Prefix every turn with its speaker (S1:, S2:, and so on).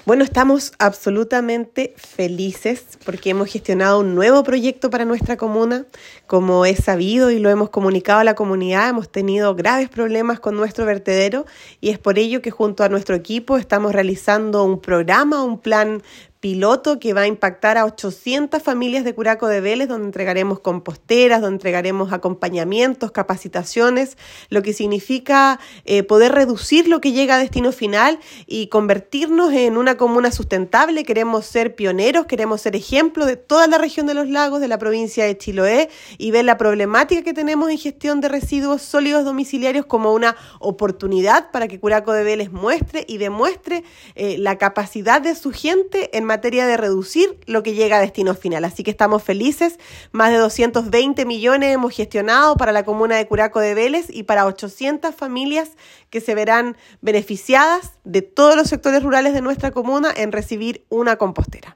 S1: Bueno, estamos absolutamente felices porque hemos gestionado un nuevo proyecto para nuestra comuna. Como es sabido y lo hemos comunicado a la comunidad, hemos tenido graves problemas con nuestro vertedero y es por ello que junto a nuestro equipo estamos realizando un programa, un plan piloto que va a impactar a 800 familias de Curacao de Vélez, donde entregaremos composteras, donde entregaremos acompañamientos, capacitaciones, lo que significa poder reducir lo que llega a destino final y convertirnos en una comuna sustentable. Queremos ser pioneros, queremos ser ejemplo de toda la región de los lagos, de la provincia de Chiloé, y ver la problemática que tenemos en gestión de residuos sólidos domiciliarios como una oportunidad para que Curacao de Vélez muestre y demuestre la capacidad de su gente en materia de reducir lo que llega a destino final. Así que estamos felices. Más de 220 millones hemos gestionado para la comuna de Curacao de Vélez y para 800 familias que se verán beneficiadas de todos los sectores rurales de nuestra comuna en recibir una compostera.